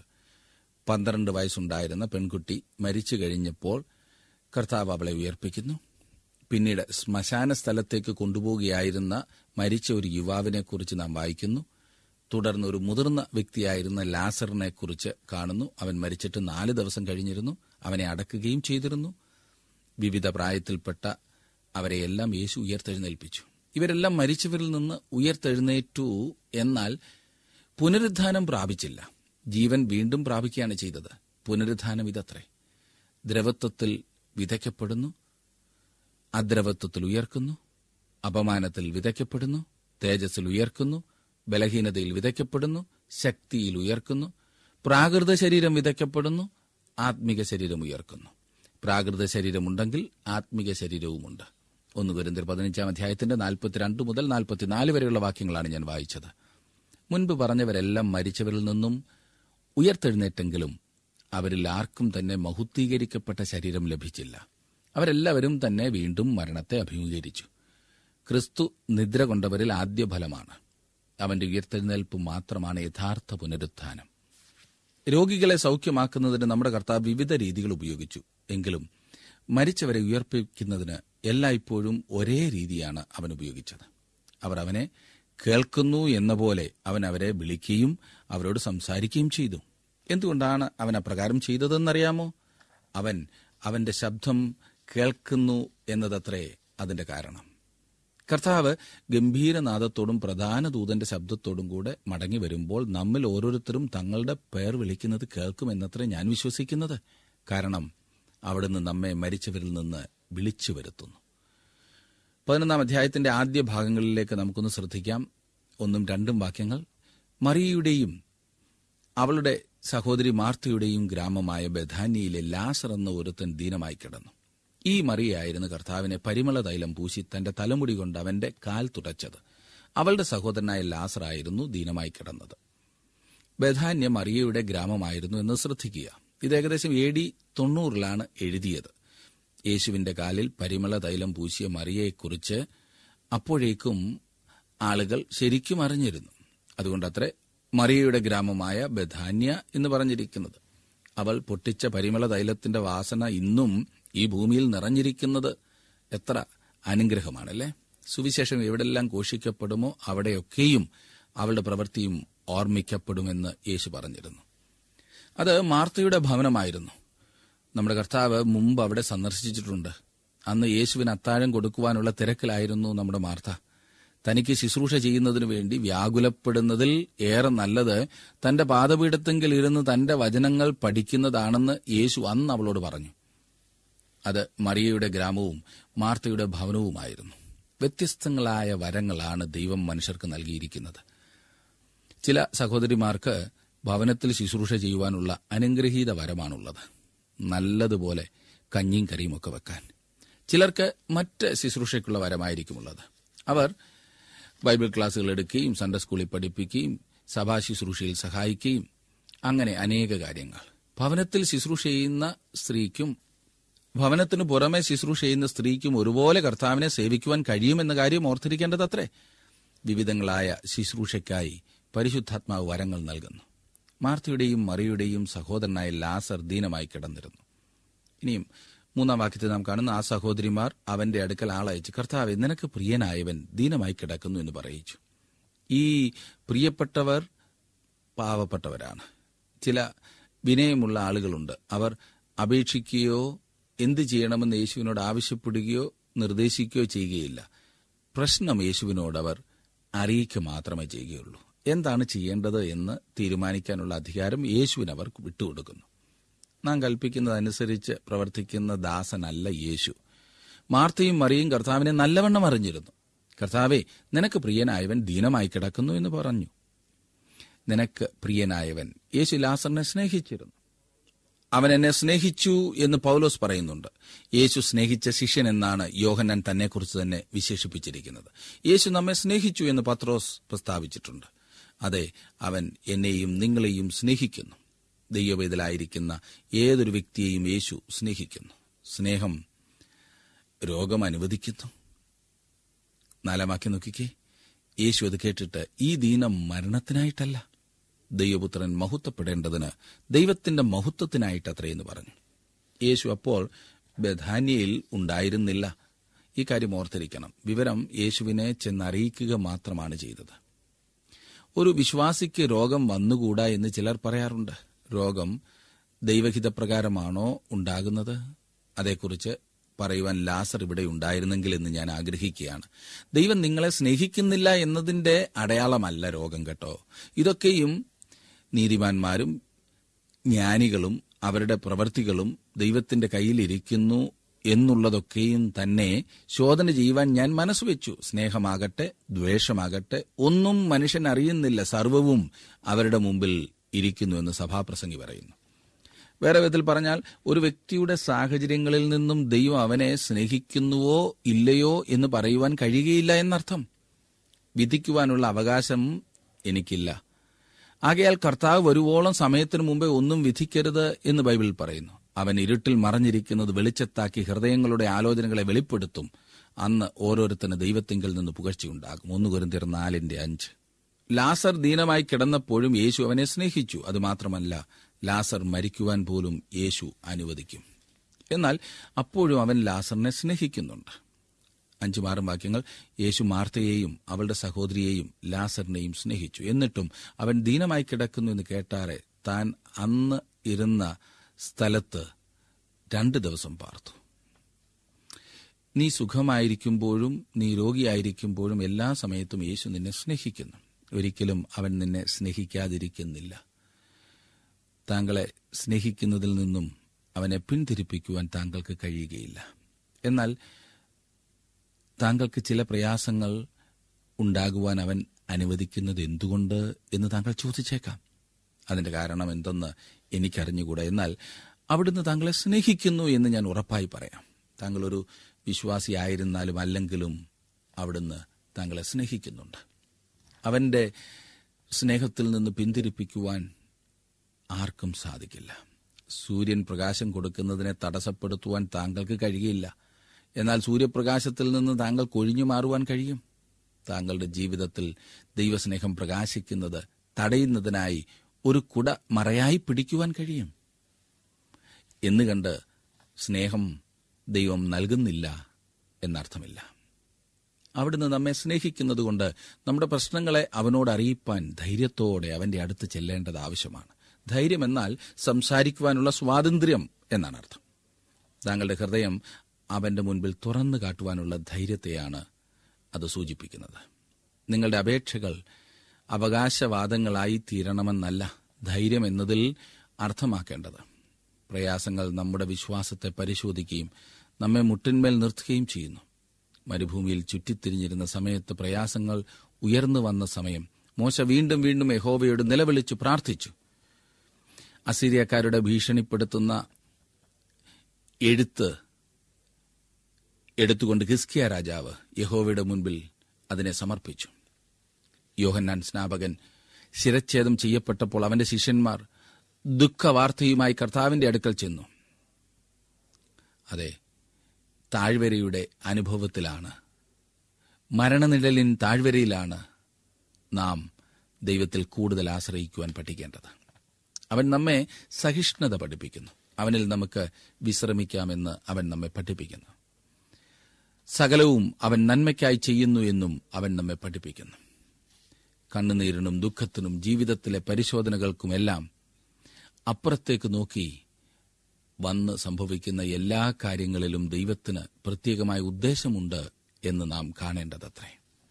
12 വയസ്സുണ്ടായിരുന്ന പെൺകുട്ടി മരിച്ചു കഴിഞ്ഞപ്പോൾ കർത്താവ് അവളെ ഉയർപ്പിക്കുന്നു. പിന്നീട് ശ്മശാന സ്ഥലത്തേക്ക് കൊണ്ടുപോവുകയായിരുന്ന മരിച്ച ഒരു യുവാവിനെക്കുറിച്ച് നാം വായിക്കുന്നു. തുടർന്ന് ഒരു മുതിർന്ന വ്യക്തിയായിരുന്ന ലാസറിനെക്കുറിച്ച് കാണുന്നു. അവൻ മരിച്ചിട്ട് 4 ദിവസം കഴിഞ്ഞിരുന്നു. അവനെ അടക്കുകയും ചെയ്തിരുന്നു. വിവിധ പ്രായത്തിൽപ്പെട്ട അവരെയെല്ലാം യേശു ഉയർത്തെഴുന്നേൽപ്പിച്ചു. ഇവരെല്ലാം മരിച്ചവരിൽ നിന്ന് ഉയർത്തെഴുന്നേറ്റു. എന്നാൽ പുനരുദ്ധാനം പ്രാപിച്ചില്ല. ജീവൻ വീണ്ടും പ്രാപിക്കുകയാണ് ചെയ്തത്. പുനരുദ്ധാനം ഇതത്രേ: ദ്രവത്വത്തിൽ വിതയ്ക്കപ്പെടുന്നു, അദ്രവത്വത്തിൽ ഉയർക്കുന്നു, അപമാനത്തിൽ വിതയ്ക്കപ്പെടുന്നു, തേജസ്സിൽ ഉയർക്കുന്നു, ബലഹീനതയിൽ വിതയ്ക്കപ്പെടുന്നു, ശക്തിയിൽ ഉയർക്കുന്നു, പ്രാകൃത ശരീരം വിതയ്ക്കപ്പെടുന്നു, ആത്മിക ശരീരം ഉയർക്കുന്നു. പ്രാകൃത ശരീരമുണ്ടെങ്കിൽ ആത്മിക ശരീരവുമുണ്ട്. 1 കൊരിന്ത്യർ 15 അധ്യായത്തിന്റെ 42 മുതൽ 44 വരെയുള്ള വാക്യങ്ങളാണ് ഞാൻ വായിച്ചത്. മുൻപ് പറഞ്ഞവരെല്ലാം മരിച്ചവരിൽ നിന്നും ഉയർത്തെഴുന്നേറ്റെങ്കിലും അവരിൽ ആർക്കും തന്നെ മഹുദ്ധീകരിക്കപ്പെട്ട ശരീരം ലഭിച്ചില്ല. അവരെല്ലാവരും തന്നെ വീണ്ടും മരണത്തെ അഭിമുഖീകരിച്ചു. ക്രിസ്തു നിദ്ര കൊണ്ടവരിൽ ആദ്യ ഫലമാണ്. അവന്റെ ഉയർത്തെഴുന്നേൽപ്പ് മാത്രമാണ് യഥാർത്ഥ പുനരുത്ഥാനം. രോഗികളെ സൗഖ്യമാക്കുന്നതിന് നമ്മുടെ കർത്താവ് വിവിധ രീതികൾ ഉപയോഗിച്ചു. എങ്കിലും മരിച്ചവരെ ഉയർപ്പിക്കുന്നതിന് എല്ലായ്പ്പോഴും ഒരേ രീതിയാണ് അവൻ ഉപയോഗിച്ചത്. അവർ അവനെ കേൾക്കുന്നു എന്ന പോലെ അവൻ അവരെ വിളിക്കുകയും അവരോട് സംസാരിക്കുകയും ചെയ്തു. എന്തുകൊണ്ടാണ് അവൻ അപ്രകാരം ചെയ്തതെന്നറിയാമോ? അവൻ അവന്റെ ശബ്ദം കേൾക്കുന്നു എന്നതത്രേ അതിന്റെ കാരണം. കർത്താവ് ഗംഭീരനാദത്തോടും പ്രധാന ദൂതന്റെ ശബ്ദത്തോടും കൂടെ മടങ്ങി വരുമ്പോൾ നമ്മിൽ ഓരോരുത്തരും തങ്ങളുടെ പേർ വിളിക്കുന്നത് കേൾക്കുമെന്നത്രേ ഞാൻ വിശ്വസിക്കുന്നത്. കാരണം അവിടുന്ന് നമ്മെ മരിച്ചവരിൽ നിന്ന് വിളിച്ചു വരുത്തുന്നു. 11-ാം അധ്യായത്തിന്റെ ആദ്യ ഭാഗങ്ങളിലേക്ക് നമുക്കൊന്ന് ശ്രദ്ധിക്കാം. 1-2 വാക്യങ്ങൾ. മറിയയുടെയും അവളുടെ സഹോദരി മാർത്തയുടെയും ഗ്രാമമായ ബഥാന്യയിലെ ലാസർ എന്ന ഒരുത്തൻ ദീനമായി കിടന്നു. ഈ മറിയായിരുന്നു കർത്താവിനെ പരിമള തൈലം പൂശി തന്റെ തലമുടി കൊണ്ട് അവന്റെ കാൽ തുടച്ചത്. അവളുടെ സഹോദരനായ ലാസർ ആയിരുന്നു ദീനമായി കിടന്നത്. ബഥാന്യ മറിയയുടെ ഗ്രാമമായിരുന്നു എന്ന് ശ്രദ്ധിക്കുക. ഇത് ഏകദേശം AD 90 എഴുതിയത്. യേശുവിന്റെ കാലിൽ പരിമള തൈലം പൂശിയ മറിയയെക്കുറിച്ച് അപ്പോഴേക്കും ആളുകൾ ശരിക്കും അറിഞ്ഞിരുന്നു. അതുകൊണ്ടത്രേ മറിയയുടെ ഗ്രാമമായ ബഥാന്യ എന്ന് പറഞ്ഞിരിക്കുന്നത്. അവൾ പൊട്ടിച്ച പരിമള തൈലത്തിന്റെ വാസന ഇന്നും ഈ ഭൂമിയിൽ നിറഞ്ഞിരിക്കുന്നത് എത്ര അനുഗ്രഹമാണല്ലേ. സുവിശേഷം എവിടെല്ലാം ഘോഷിക്കപ്പെടുമോ അവിടെയൊക്കെയും അവളുടെ പ്രവൃത്തിയും ഓർമ്മിക്കപ്പെടുമെന്ന് യേശു പറഞ്ഞിരുന്നു. അത് മാർത്തയുടെ ഭവനമായിരുന്നു. നമ്മുടെ കർത്താവ് മുമ്പ് അവിടെ സന്ദർശിച്ചിട്ടുണ്ട്. അന്ന് യേശുവിന് അത്താഴം കൊടുക്കുവാനുള്ള തിരക്കിലായിരുന്നു നമ്മുടെ മാർത്ത. തനിക്ക് ശുശ്രൂഷ ചെയ്യുന്നതിനു വേണ്ടി വ്യാകുലപ്പെടുന്നതിൽ ഏറെ നല്ലത് തന്റെ പാദപീഠത്തെങ്കിൽ ഇരുന്ന് തന്റെ വചനങ്ങൾ പഠിക്കുന്നതാണെന്ന് യേശു അന്ന് അവളോട് പറഞ്ഞു. അത് മറിയയുടെ ഗ്രാമവും മാർത്തയുടെ ഭവനവുമായിരുന്നു. വ്യത്യസ്തങ്ങളായ വരങ്ങളാണ് ദൈവം മനുഷ്യർക്ക് നൽകിയിരിക്കുന്നത്. ചില സഹോദരിമാർക്ക് ഭവനത്തിൽ ശുശ്രൂഷ ചെയ്യുവാനുള്ള അനുഗ്രഹീത വരമാണുള്ളത്, നല്ലതുപോലെ കഞ്ഞിയും കറിയും ഒക്കെ വെക്കാൻ. ചിലർക്ക് മറ്റ് ശുശ്രൂഷയ്ക്കുള്ള വരമായിരിക്കുമുള്ളത്. അവർ ബൈബിൾ ക്ലാസുകൾ എടുക്കുകയും സൺഡേ സ്കൂളിൽ പഠിപ്പിക്കുകയും സഭാ ശുശ്രൂഷയിൽ സഹായിക്കുകയും അങ്ങനെ അനേക കാര്യങ്ങൾ. ഭവനത്തിൽ ശുശ്രൂഷ ചെയ്യുന്ന സ്ത്രീക്കും ഭവനത്തിനു പുറമെ ശുശ്രൂഷ ചെയ്യുന്ന സ്ത്രീക്കും ഒരുപോലെ കർത്താവിനെ സേവിക്കുവാൻ കഴിയുമെന്ന കാര്യം ഓർത്തിരിക്കേണ്ടതത്രേ. വിവിധങ്ങളായ ശുശ്രൂഷയ്ക്കായി പരിശുദ്ധാത്മാവ് വരങ്ങൾ നൽകുന്നു. മാർത്തയുടെയും മറിയയുടെയും സഹോദരനായ ലാസർ ദീനമായി കിടന്നിരുന്നു. ഇനിയും 3-ാം വാക്യത്തിൽ നാം കാണുന്ന ആ സഹോദരിമാർ അവന്റെ അടുക്കൽ ആളയച്ച്, കർത്താവേ, നിനക്ക് പ്രിയനായവൻ ദീനമായി കിടക്കുന്നു എന്ന് പറയിച്ചു. ഈ പ്രിയപ്പെട്ടവർ പാവപ്പെട്ടവരാണ്. ചില വിനയമുള്ള ആളുകളുണ്ട്. അവർ അപേക്ഷിക്കുകയോ എന്ത് ചെയ്യണമെന്ന് യേശുവിനോട് ആവശ്യപ്പെടുകയോ നിർദ്ദേശിക്കുകയോ ചെയ്യുകയില്ല. പ്രശ്നം യേശുവിനോട് അവർ അറിയിക്കുക മാത്രമേ ചെയ്യുകയുള്ളൂ. എന്താണ് ചെയ്യേണ്ടത് എന്ന് തീരുമാനിക്കാനുള്ള അധികാരം യേശുവിനവർ വിട്ടുകൊടുക്കുന്നു. നാം കൽപ്പിക്കുന്നതനുസരിച്ച് പ്രവർത്തിക്കുന്ന ദാസനല്ല യേശു. മാർത്തയും മറിയയും കർത്താവിനെ നല്ലവണ്ണം അറിഞ്ഞിരുന്നു. കർത്താവേ, നിനക്ക് പ്രിയനായവൻ ദീനമായി കിടക്കുന്നു എന്ന് പറഞ്ഞു. നിനക്ക് പ്രിയനായവൻ, യേശു ലാസറിനെ സ്നേഹിച്ചിരുന്നു. അവൻ എന്നെ സ്നേഹിച്ചു എന്ന് പൗലോസ് പറയുന്നുണ്ട്. യേശു സ്നേഹിച്ച ശിഷ്യൻ എന്നാണ് യോഹന്നാൻ തന്നെക്കുറിച്ച് തന്നെ വിശേഷിപ്പിച്ചിരിക്കുന്നത്. യേശു നമ്മെ സ്നേഹിച്ചു എന്ന് പത്രോസ് പ്രസ്താവിച്ചിട്ടുണ്ട്. അതെ, അവൻ എന്നെയും നിങ്ങളെയും സ്നേഹിക്കുന്നു. ദൈവവേദലായിരിക്കുന്ന ഏതൊരു വ്യക്തിയെയും യേശു സ്നേഹിക്കുന്നു. സ്നേഹം രോഗം അനുവദിക്കുന്നു. 4-ാം വാക്യം നോക്കിക്കേ. യേശു അത് കേട്ടിട്ട്, ഈ ദീനം മരണത്തിനായിട്ടല്ല, ദൈവപുത്രൻ മഹത്വപ്പെടേണ്ടതിന് ദൈവത്തിന്റെ മഹത്വത്തിനായിട്ടത്രയെന്ന് പറഞ്ഞു. യേശു അപ്പോൾ ബഥാന്യയിൽ ഉണ്ടായിരുന്നില്ല. ഈ കാര്യം ഓർത്തിരിക്കണം. വിവരം യേശുവിനെ ചെന്നറിയിക്കുക മാത്രമാണ് ചെയ്തത്. ഒരു വിശ്വാസിക്ക് രോഗം വന്നുകൂടാ എന്ന് ചിലർ പറയാറുണ്ട്. രോഗം ദൈവഹിതപ്രകാരമാണോ ഉണ്ടാകുന്നത്? അതേക്കുറിച്ച് പറയുവാൻ ലാസർ ഇവിടെ ഉണ്ടായിരുന്നെങ്കിൽ എന്ന് ഞാൻ ആഗ്രഹിക്കുകയാണ്. ദൈവം നിങ്ങളെ സ്നേഹിക്കുന്നില്ല എന്നതിന്റെ അടയാളമല്ല രോഗം കേട്ടോ. ഇതൊക്കെയും നീതിമാന്മാരും ജ്ഞാനികളും അവരുടെ പ്രവൃത്തികളും ദൈവത്തിന്റെ കയ്യിലിരിക്കുന്നു എന്നുള്ളതൊക്കെയും തന്നെ ശോധന ചെയ്യുവാൻ ഞാൻ മനസ്സുവെച്ചു. സ്നേഹമാകട്ടെ ദ്വേഷമാകട്ടെ ഒന്നും മനുഷ്യൻ അറിയുന്നില്ല, സർവ്വവും അവരുടെ മുമ്പിൽ ഇരിക്കുന്നു എന്ന് സഭാപ്രസംഗി പറയുന്നു. വേറെ വിധത്തിൽ പറഞ്ഞാൽ, ഒരു വ്യക്തിയുടെ സാഹചര്യങ്ങളിൽ നിന്നും ദൈവം അവനെ സ്നേഹിക്കുന്നുവോ ഇല്ലയോ എന്ന് പറയുവാൻ കഴിയുകയില്ല എന്നർത്ഥം. വിധിക്കുവാനുള്ള അവകാശം എനിക്കില്ല. ആകയാൽ കർത്താവ് വരുവോളം സമയത്തിനു മുമ്പേ ഒന്നും വിധിക്കരുത് എന്ന് ബൈബിൾ പറയുന്നു. അവൻ ഇരുട്ടിൽ മറഞ്ഞിരിക്കുന്നത് വെളിച്ചത്താക്കി ഹൃദയങ്ങളുടെ ആലോചനകളെ വെളിപ്പെടുത്തും. അന്ന് ഓരോരുത്തന് ദൈവത്തിങ്കൽ നിന്ന് പുകഴ്ചയുണ്ടാകും. 1 കൊരിന്ത്യർ 4:5. ലാസർ ദീനമായി കിടന്നപ്പോഴും യേശു അവനെ സ്നേഹിച്ചു. അതുമാത്രമല്ല, ലാസർ മരിക്കുവാൻ പോലും യേശു അനുവദിക്കും. എന്നാൽ അപ്പോഴും അവൻ ലാസറിനെ സ്നേഹിക്കുന്നുണ്ട്. 5-6 വാക്യങ്ങൾ. യേശു മാർത്തയെയും അവളുടെ സഹോദരിയെയും ലാസറിനെയും സ്നേഹിച്ചു. എന്നിട്ടും അവൻ ദീനമായി കിടക്കുന്നു എന്ന് കേട്ടാറെ താൻ അന്ന് ഇരുന്ന സ്ഥലത്ത് 2 ദിവസം പാർത്തു. നീ സുഖമായിരിക്കുമ്പോഴും നീ രോഗിയായിരിക്കുമ്പോഴും എല്ലാ സമയത്തും യേശു നിന്നെ സ്നേഹിക്കുന്നു. ഒരിക്കലും അവൻ നിന്നെ സ്നേഹിക്കാതിരിക്കുന്നില്ല. താങ്കളെ സ്നേഹിക്കുന്നതിൽ നിന്നും അവനെ പിന്തിരിപ്പിക്കുവാൻ താങ്കൾക്ക് കഴിയുകയില്ല. എന്നാൽ താങ്കൾക്ക് ചില പ്രയാസങ്ങൾ ഉണ്ടാകുവാൻ അവൻ അനുവദിക്കുന്നത് എന്തുകൊണ്ട് എന്ന് താങ്കൾ ചോദിച്ചേക്കാം. അതിന്റെ കാരണം എന്തെന്ന് എനിക്കറിഞ്ഞുകൂടാ. എന്നാൽ അവിടുന്ന് താങ്കളെ സ്നേഹിക്കുന്നു എന്ന് ഞാൻ ഉറപ്പായി പറയാം. താങ്കളൊരു വിശ്വാസിയായിരുന്നാലും അല്ലെങ്കിലും അവിടുന്ന് താങ്കളെ സ്നേഹിക്കുന്നുണ്ട്. അവന്റെ സ്നേഹത്തിൽ നിന്ന് പിന്തിരിപ്പിക്കുവാൻ ആർക്കും സാധിക്കില്ല. സൂര്യൻ പ്രകാശം കൊടുക്കുന്നതിനെ തടസ്സപ്പെടുത്തുവാൻ താങ്കൾക്ക് കഴിയില്ല. എന്നാൽ സൂര്യപ്രകാശത്തിൽ നിന്ന് താങ്കൾക്ക് ഒഴിഞ്ഞു മാറുവാൻ കഴിയും. താങ്കളുടെ ജീവിതത്തിൽ ദൈവസ്നേഹം പ്രകാശിക്കുന്നത് തടയുന്നതിനായി ഒരു കുട മറയായി പിടിക്കുവാൻ കഴിയും. എന്ന് കണ്ട് സ്നേഹം ദൈവം നൽകുന്നില്ല എന്നർത്ഥമില്ല. അവിടുന്ന് നമ്മെ സ്നേഹിക്കുന്നതുകൊണ്ട് നമ്മുടെ പ്രശ്നങ്ങളെ അവനോട് അറിയിപ്പാൻ ധൈര്യത്തോടെ അവന്റെ അടുത്ത് ചെല്ലേണ്ടത് ആവശ്യമാണ്. ധൈര്യം എന്നാൽ സംസാരിക്കുവാനുള്ള സ്വാതന്ത്ര്യം എന്നാണ് അർത്ഥം. താങ്കളുടെ ഹൃദയം അവന്റെ മുൻപിൽ തുറന്നു കാട്ടുവാനുള്ള ധൈര്യത്തെയാണ് അത് സൂചിപ്പിക്കുന്നത്. നിങ്ങളുടെ അപേക്ഷകൾ അവകാശവാദങ്ങളായി തീരണമെന്നല്ല ധൈര്യം എന്നതിൽ അർത്ഥമാക്കേണ്ടത്. പ്രയാസങ്ങൾ നമ്മുടെ വിശ്വാസത്തെ പരിശോധിക്കുകയും നമ്മെ മുട്ടിന്മേൽ നിർത്തുകയും ചെയ്യുന്നു. മരുഭൂമിയിൽ ചുറ്റിത്തിരിഞ്ഞിരുന്ന സമയത്ത് പ്രയാസങ്ങൾ ഉയർന്നു വന്ന സമയം മോശ വീണ്ടും വീണ്ടും യഹോവയോട് നിലവിളിച്ചു പ്രാർത്ഥിച്ചു. അസീര്യക്കാരുടെ ഭീഷണിപ്പെടുത്തുന്ന എഴുത്ത് എടുത്തുകൊണ്ട് ഹിസ്കിയ രാജാവ് യഹോവയുടെ മുൻപിൽ അതിനെ സമർപ്പിച്ചു. യോഹന്നാൻ സ്നാപകൻ ശിരച്ഛേദം ചെയ്യപ്പെട്ടപ്പോൾ അവന്റെ ശിഷ്യന്മാർ ദുഃഖവാർത്തയുമായി കർത്താവിന്റെ അടുക്കൽ ചെന്നു. അതെ, താഴ്വരയുടെ അനുഭവത്തിലാണ്, മരണനിഴലിൻ താഴ്വരയിലാണ് നാം ദൈവത്തിൽ കൂടുതൽ ആശ്രയിക്കുവാൻ പഠിക്കേണ്ടത്. അവൻ നമ്മെ സഹിഷ്ണുത പഠിപ്പിക്കുന്നു. അവനിൽ നമുക്ക് വിശ്രമിക്കാമെന്ന് അവൻ നമ്മെ പഠിപ്പിക്കുന്നു. സകലവും അവൻ നന്മയ്ക്കായി ചെയ്യുന്നു എന്നും അവൻ നമ്മെ പഠിപ്പിക്കുന്നു. കണ്ണുനീരിനും ദുഃഖത്തിനും ജീവിതത്തിലെ പരിശോധനകൾക്കുമെല്ലാം അപ്പുറത്തേക്ക് നോക്കി വന്ന് സംഭവിക്കുന്ന എല്ലാ കാര്യങ്ങളിലും ദൈവത്തിന് പ്രത്യേകമായ ഉദ്ദേശമുണ്ട് എന്ന് നാം കാണേണ്ടതത്രേ.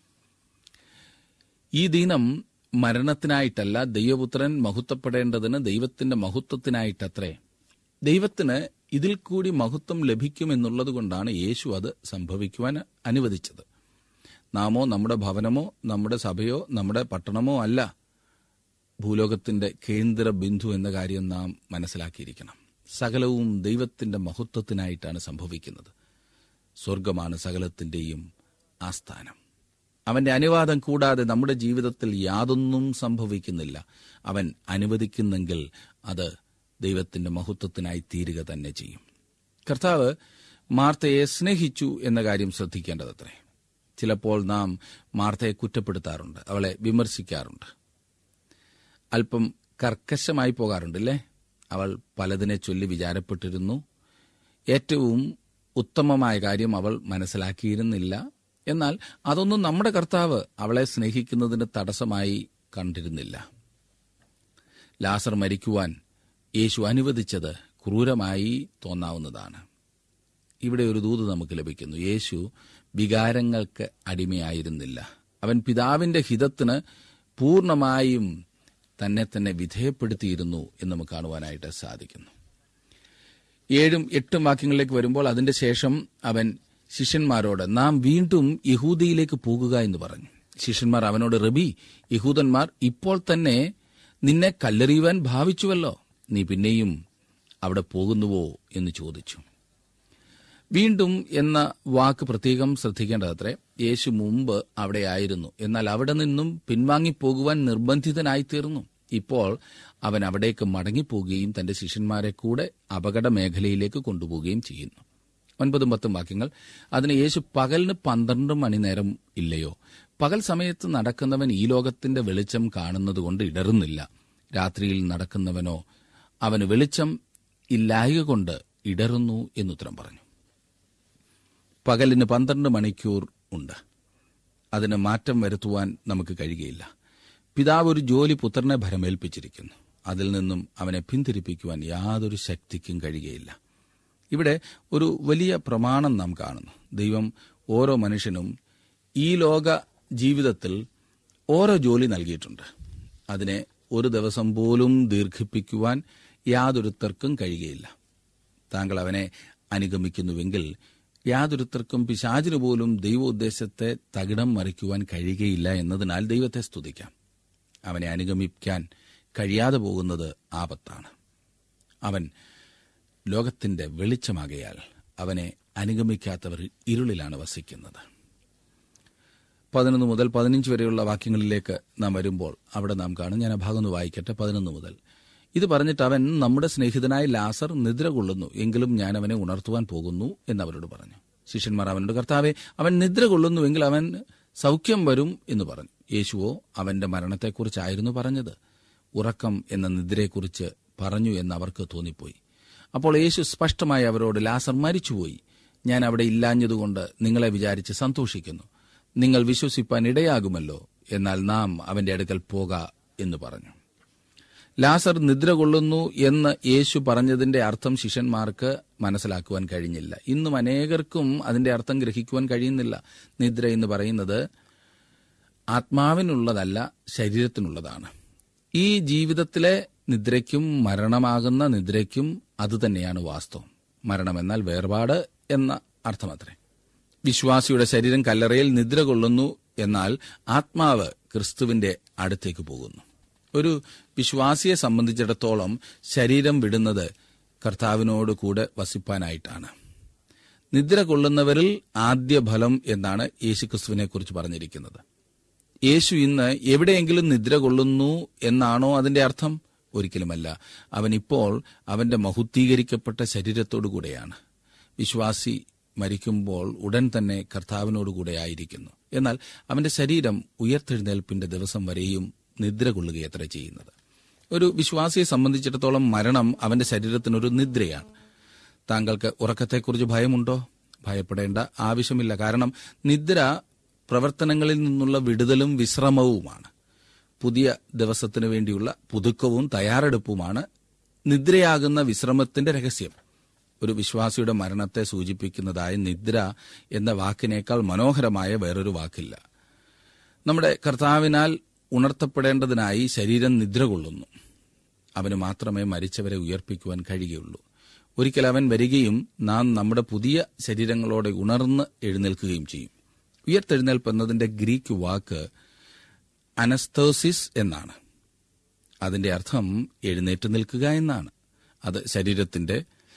ഈ ദിനം മരണത്തിനായിട്ടല്ല, ദൈവപുത്രൻ മഹത്വപ്പെടേണ്ടതിന് ദൈവത്തിന്റെ മഹത്വത്തിനായിട്ടത്രേ. ദൈവത്തിന് ഇതിൽ കൂടി മഹത്വം ലഭിക്കുമെന്നുള്ളതുകൊണ്ടാണ് യേശു അത് സംഭവിക്കുവാൻ അനുവദിച്ചത്. നാമോ നമ്മുടെ ഭവനമോ നമ്മുടെ സഭയോ നമ്മുടെ പട്ടണമോ അല്ല ഭൂലോകത്തിന്റെ കേന്ദ്ര ബിന്ദു എന്ന കാര്യം നാം മനസ്സിലാക്കിയിരിക്കണം. സകലവും ദൈവത്തിന്റെ മഹത്വത്തിനായിട്ടാണ് സംഭവിക്കുന്നത്. സ്വർഗമാണ് സകലത്തിന്റെയും ആസ്ഥാനം. അവന്റെ അനുവാദം കൂടാതെ നമ്മുടെ ജീവിതത്തിൽ യാതൊന്നും സംഭവിക്കുന്നില്ല. അവൻ അനുവദിക്കുന്നെങ്കിൽ അത് ദൈവത്തിന്റെ മഹത്വത്തിനായി തീരുക തന്നെ ചെയ്യും. കർത്താവ് മാർത്തയെ സ്നേഹിച്ചു എന്ന കാര്യം ശ്രദ്ധിക്കേണ്ടതത്രേ. ചിലപ്പോൾ നാം മാർത്തയെ കുറ്റപ്പെടുത്താറുണ്ട്, അവളെ വിമർശിക്കാറുണ്ട്, അല്പം കർക്കശമായി പോകാറുണ്ടല്ലേ. അവൾ പലതിനെ ചൊല്ലി വിചാരപ്പെട്ടിരുന്നു. ഏറ്റവും ഉത്തമമായ കാര്യം അവൾ മനസ്സിലാക്കിയിരുന്നില്ല. എന്നാൽ അതൊന്നും നമ്മുടെ കർത്താവ് അവളെ സ്നേഹിക്കുന്നതിന് തടസ്സമായി കണ്ടിരുന്നില്ല. ലാസർ മരിക്കുവാൻ യേശു അനുവദിച്ചത് ക്രൂരമായി തോന്നാവുന്നതാണ്. ഇവിടെ ഒരു ദൂത് നമുക്ക് ലഭിക്കുന്നു. യേശു വികാരങ്ങൾക്ക് അടിമയായിരുന്നില്ല. അവൻ പിതാവിന്റെ ഹിതത്തിന് പൂർണ്ണമായും തന്നെ വിധേയപ്പെടുത്തിയിരുന്നു എന്ന് നമുക്ക് കാണുവാനായിട്ട് സാധിക്കുന്നു. 7-8 വാക്യങ്ങളിലേക്ക് വരുമ്പോൾ അതിന്റെ ശേഷം അവൻ ശിഷ്യന്മാരോട് നാം വീണ്ടും യഹൂദയിലേക്ക് പോകുക എന്ന് പറഞ്ഞു. ശിഷ്യന്മാർ അവനോട്, റബി, യഹൂദന്മാർ ഇപ്പോൾ തന്നെ നിന്നെ കല്ലെറിയുവാൻ ഭാവിച്ചുവല്ലോ, നീ പിന്നെയും അവിടെ പോകുന്നുവോ എന്ന് ചോദിച്ചു. വീണ്ടും എന്ന വാക്ക് പ്രത്യേകം ശ്രദ്ധിക്കേണ്ടതത്രേ. യേശു മുമ്പ് അവിടെയായിരുന്നു, എന്നാൽ അവിടെ നിന്നും പിൻവാങ്ങിപ്പോകുവാൻ നിർബന്ധിതനായി തീർന്നു. ഇപ്പോൾ അവൻ അവിടേക്ക് മടങ്ങിപ്പോവുകയും തന്റെ ശിഷ്യന്മാരെ കൂടെ അപകട മേഖലയിലേക്ക് കൊണ്ടുപോവുകയും ചെയ്യുന്നു. 9-10 വാക്യങ്ങൾ. അതിന് യേശു, പകലിന് 12 മണിനേരം ഇല്ലയോ? പകൽ സമയത്ത് നടക്കുന്നവൻ ഈ ലോകത്തിന്റെ വെളിച്ചം കാണുന്നതുകൊണ്ട് ഇടറുന്നില്ല. രാത്രിയിൽ നടക്കുന്നവനോ അവന് വെളിച്ചം ഇല്ലായ്ക കൊണ്ട് ഇടറുന്നു എന്നുത്തരം പറഞ്ഞു. പകലിന് 12 മണിക്കൂർ ഉണ്ട്. അതിന് മാറ്റം വരുത്തുവാൻ നമുക്ക് കഴിയുകയില്ല. പിതാവ് ഒരു ജോലി പുത്രനെ ഭരമേൽപ്പിച്ചിരിക്കുന്നു. അതിൽ നിന്നും അവനെ പിന്തിരിപ്പിക്കുവാൻ യാതൊരു ശക്തിക്കും കഴിയുകയില്ല. ഇവിടെ ഒരു വലിയ പ്രമാണം നാം കാണുന്നു. ദൈവം ഓരോ മനുഷ്യനും ഈ ലോക ജീവിതത്തിൽ ഓരോ ജോലി നൽകിയിട്ടുണ്ട്. അതിനെ ഒരു ദിവസം പോലും ദീർഘിപ്പിക്കുവാൻ യാതൊരുത്തർക്കും കഴിയുകയില്ല. താങ്കൾ അവനെ അനുഗമിക്കുന്നുവെങ്കിൽ യാതൊരുത്തർക്കും പിശാചിന് പോലും ദൈവോദ്ദേശത്തെ തകിടം മറിക്കുവാൻ കഴിയുകയില്ല എന്നതിനാൽ ദൈവത്തെ സ്തുതിക്കാം. അവനെ അനുഗമിക്കാൻ കഴിയാതെ പോകുന്നത് ആപത്താണ്. അവൻ ലോകത്തിന്റെ വെളിച്ചമാകയാൽ അവനെ അനുഗമിക്കാത്തവർ ഇരുളിലാണ് വസിക്കുന്നത്. 11 മുതൽ 15 വരെയുള്ള വാക്യങ്ങളിലേക്ക് നാം വരുമ്പോൾ അവിടെ നാം കാണും. ഞാൻ ആ ഭാഗം ഒന്ന് വായിക്കട്ടെ. 11 മുതൽ. ഇത് പറഞ്ഞിട്ട് അവൻ, നമ്മുടെ സ്നേഹിതനായ ലാസർ നിദ്ര കൊള്ളുന്നു, എങ്കിലും ഞാൻ അവനെ ഉണർത്തുവാൻ പോകുന്നു എന്നവരോട് പറഞ്ഞു. ശിഷ്യന്മാർ അവനോട്, കർത്താവേ, അവൻ നിദ്ര കൊള്ളുന്നുവെങ്കിൽ അവൻ സൗഖ്യം വരും എന്ന് പറഞ്ഞു. യേശുവോ അവന്റെ മരണത്തെക്കുറിച്ചായിരുന്നു പറഞ്ഞത്, ഉറക്കം എന്ന നിദ്രയെക്കുറിച്ച് പറഞ്ഞു എന്ന് അവർക്ക് തോന്നിപ്പോയി. അപ്പോൾ യേശു സ്പഷ്ടമായി അവരോട്, ലാസർ മരിച്ചുപോയി. ഞാൻ അവിടെ ഇല്ലാഞ്ഞതുകൊണ്ട് നിങ്ങളെ വിചാരിച്ച് സന്തോഷിക്കുന്നു. നിങ്ങൾ വിശ്വസിപ്പാൻ ഇടയാകുമല്ലോ. എന്നാൽ നാം അവന്റെ അടുക്കൽ പോക എന്ന് പറഞ്ഞു. ലാസർ നിദ്ര കൊള്ളുന്നു എന്ന് യേശു പറഞ്ഞതിന്റെ അർത്ഥം ശിഷ്യന്മാർക്ക് മനസ്സിലാക്കുവാൻ കഴിഞ്ഞില്ല. ഇന്നും അനേകർക്കും അതിന്റെ അർത്ഥം ഗ്രഹിക്കുവാൻ കഴിയുന്നില്ല. നിദ്ര എന്ന് പറയുന്നത് ആത്മാവിനുള്ളതല്ല, ശരീരത്തിനുള്ളതാണ്. ഈ ജീവിതത്തിലെ നിദ്രയ്ക്കും മരണമാകുന്ന നിദ്രയ്ക്കും അതുതന്നെയാണ് വാസ്തവം. മരണമെന്നാൽ വേർപാട് എന്ന അർത്ഥമത്രേ. വിശ്വാസിയുടെ ശരീരം കല്ലറയിൽ നിദ്ര കൊള്ളുന്നു, എന്നാൽ ആത്മാവ് ക്രിസ്തുവിന്റെ അടുത്തേക്ക് പോകുന്നു. ഒരു വിശ്വാസിയെ സംബന്ധിച്ചിടത്തോളം ശരീരം വിടുന്നത് കർത്താവിനോട് കൂടെ വസിപ്പാനായിട്ടാണ്. നിദ്ര കൊള്ളുന്നവരിൽ ആദ്യ ഫലം എന്നാണ് യേശുക്രിസ്തുവിനെക്കുറിച്ച് പറഞ്ഞിരിക്കുന്നത്. യേശു ഇന്ന് എവിടെയെങ്കിലും നിദ്ര കൊള്ളുന്നു എന്നാണോ അതിന്റെ അർത്ഥം? ഒരിക്കലുമല്ല. അവനിപ്പോൾ അവന്റെ മഹുദ്ധീകരിക്കപ്പെട്ട ശരീരത്തോടുകൂടെയാണ്. വിശ്വാസി മരിക്കുമ്പോൾ ഉടൻ തന്നെ കർത്താവിനോടുകൂടെ ആയിരിക്കുന്നു. എന്നാൽ അവന്റെ ശരീരം ഉയർത്തെഴുന്നേൽപ്പിന്റെ ദിവസം വരെയും നിദ്ര കൊള്ളുകയത്ര ചെയ്യുന്നത്. ഒരു വിശ്വാസിയെ സംബന്ധിച്ചിടത്തോളം മരണം അവന്റെ ശരീരത്തിനൊരു നിദ്രയാണ്. താങ്കൾക്ക് ഉറക്കത്തെക്കുറിച്ച് ഭയമുണ്ടോ? ഭയപ്പെടേണ്ട ആവശ്യമില്ല. കാരണം നിദ്ര പ്രവർത്തനങ്ങളിൽ നിന്നുള്ള വിടുതലും വിശ്രമവുമാണ്. പുതിയ ദിവസത്തിനു വേണ്ടിയുള്ള പുതുക്കവും തയ്യാറെടുപ്പുമാണ് നിദ്രയാകുന്ന വിശ്രമത്തിന്റെ രഹസ്യം. ഒരു വിശ്വാസിയുടെ മരണത്തെ സൂചിപ്പിക്കുന്നതായ നിദ്ര എന്ന വാക്കിനേക്കാൾ മനോഹരമായ വേറൊരു വാക്കില്ല. നമ്മുടെ കർത്താവിനാൽ ഉണർത്തപ്പെടേണ്ടതിനായി ശരീരം നിദ്ര കൊള്ളുന്നു. അവന് മാത്രമേ മരിച്ചവരെ ഉയർപ്പിക്കുവാൻ കഴിയുകയുള്ളൂ. ഒരിക്കൽ അവൻ വരികയും നാം നമ്മുടെ പുതിയ ശരീരങ്ങളോടെ ഉണർന്ന് എഴുന്നേൽക്കുകയും ചെയ്യും. ഉയർത്തെഴുന്നേൽപ്പ് എന്നതിന്റെ ഗ്രീക്ക് വാക്ക് അനസ്തോസിസ് എന്നാണ്. അതിന്റെ അർത്ഥം എഴുന്നേറ്റ് നിൽക്കുക എന്നാണ്. അത് ശരീരത്തിന്റെ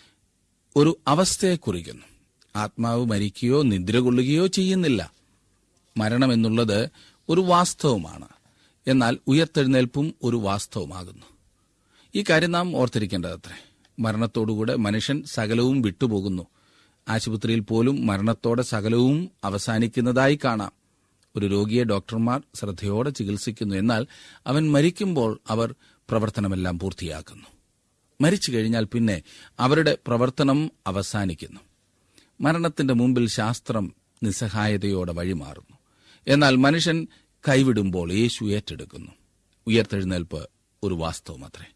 ഒരു അവസ്ഥയെ കുറിക്കുന്നു. ആത്മാവ് മരിക്കുകയോ നിദ്ര കൊള്ളുകയോ ചെയ്യുന്നില്ല. മരണമെന്നുള്ളത് ഒരു വാസ്തവമാണ്. എന്നാൽ ഉയർത്തെഴുന്നേൽപ്പും ഒരു വാസ്തവമാകുന്നു. ഈ കാര്യം നാം ഓർത്തിരിക്കേണ്ടതത്രേ. മരണത്തോടുകൂടെ മനുഷ്യൻ സകലവും വിട്ടുപോകുന്നു. ആശുപത്രിയിൽ പോലും മരണത്തോടെ സകലവും അവസാനിക്കുന്നതായി കാണാം. ഒരു രോഗിയെ ഡോക്ടർമാർ ശ്രദ്ധയോടെ ചികിത്സിക്കുന്നു. എന്നാൽ അവൻ മരിക്കുമ്പോൾ അവർ പ്രവർത്തനമെല്ലാം പൂർത്തിയാക്കുന്നു. മരിച്ചു കഴിഞ്ഞാൽ പിന്നെ അവരുടെ പ്രവർത്തനം അവസാനിക്കുന്നു. മരണത്തിന്റെ മുമ്പിൽ ശാസ്ത്രം നിസ്സഹായതയോടെ വഴിമാറുന്നു. എന്നാൽ മനുഷ്യൻ കൈവിടുമ്പോൾ യേശു ഏറ്റെടുക്കുന്നു. ഉയർത്തെഴുന്നേൽപ്പ് ഒരു വാസ്തവമത്രേ.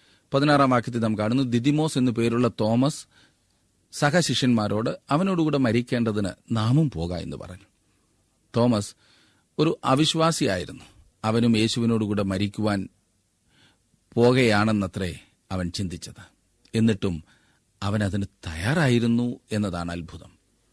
16 വാക്യത്തിൽ നാം കാണുന്നു, ദിദിമോസ് എന്നു പേരുള്ള തോമസ് സഹശിഷ്യന്മാരോട് അവനോടുകൂടെ മരിക്കേണ്ടതിന് നാമും പോക എന്ന് പറഞ്ഞു. തോമസ് ഒരു അവിശ്വാസിയായിരുന്നു. അവനും യേശുവിനോടുകൂടെ മരിക്കുവാൻ പോകുകയാണെന്നത്രേ അവൻ ചിന്തിച്ചത്. എന്നിട്ടും അവൻ അതിന് തയ്യാറായിരുന്നു എന്നതാണ് അത്ഭുതം.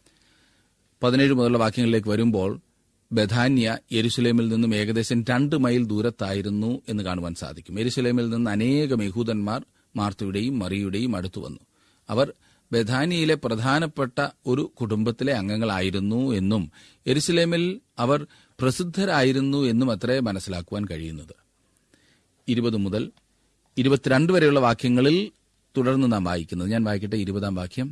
17 മുതലുള്ള വാക്യങ്ങളിലേക്ക് വരുമ്പോൾ ബഥാന്യ യെരുശലേമിൽ നിന്നും ഏകദേശം 2 മൈൽ ദൂരത്തായിരുന്നു എന്ന് കാണുവാൻ സാധിക്കും. യെരുശലേമിൽ നിന്ന് അനേകം യഹൂദന്മാർ മാർത്തയുടെയും മറിയുടെയും അടുത്തു വന്നു. അവർ ബഥാനിയയിലെ പ്രധാനപ്പെട്ട ഒരു കുടുംബത്തിലെ അംഗങ്ങളായിരുന്നു എന്നും യെരുശലേമിൽ അവർ പ്രസിദ്ധരായിരുന്നു എന്നും അത്രേ മനസ്സിലാക്കുവാൻ കഴിയുന്നത്. 20 മുതൽ 22 വരെയുള്ള വാക്യങ്ങളിൽ തുടർന്ന് നാം വായിക്കുന്നത്. ഞാൻ വായിക്കട്ടെ. 20-ാം വാക്യം.